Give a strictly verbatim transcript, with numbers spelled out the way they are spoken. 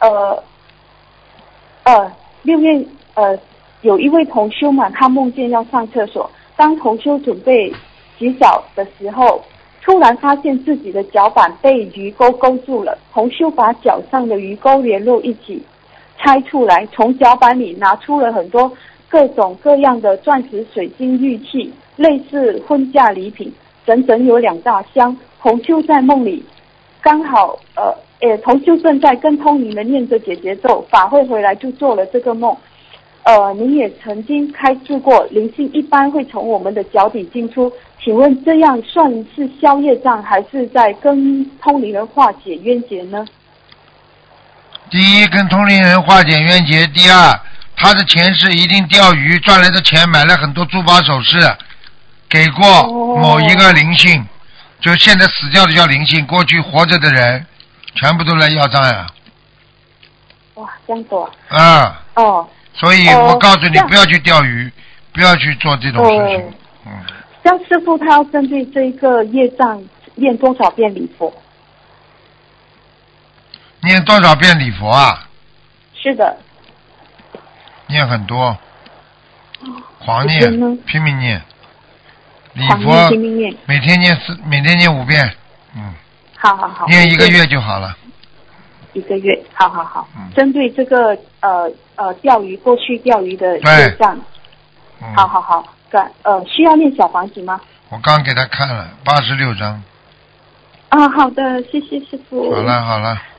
呃呃六月呃有一位同修嘛，他梦见要上厕所，当同修准备洗脚的时候，突然发现自己的脚板被鱼钩勾住了。同修把脚上的鱼钩连肉一起拆出来，从脚板里拿出了很多各种各样的钻石、水晶、玉器，类似婚嫁礼品，整整有两大箱。同修在梦里刚好呃呃，同修正在跟通灵人念着姐姐咒，法会回来就做了这个梦。呃，您也曾经开示过，灵性一般会从我们的脚底进出，请问这样算是消业障，还是在跟通灵人化解冤结呢？ 第一，跟通灵人化解冤结；第二，他的前世一定钓鱼赚来的钱，买了很多珠宝首饰，给过某一个灵性，哦、就现在死掉的叫灵性，过去活着的人，全部都来要账呀。 哇，这样子啊！ 啊。 哦。 所以我告诉你，不要去钓鱼，不要去做这种事情。嗯。 像师父他要针对这个业障念多少遍礼佛？ 念多少遍礼佛啊？ 是的。 念很多。狂念，拼命念。礼佛拼命念， 每天念四，每天念五遍。嗯。 好好好。 念一个月就好了。 一个月，好好好。嗯、针对这个呃呃钓鱼过去钓鱼的业障，嗯、好好好，呃需要念小房子吗？ 我刚给他看了八十六章。 啊，好的，谢谢师父。 好了好了。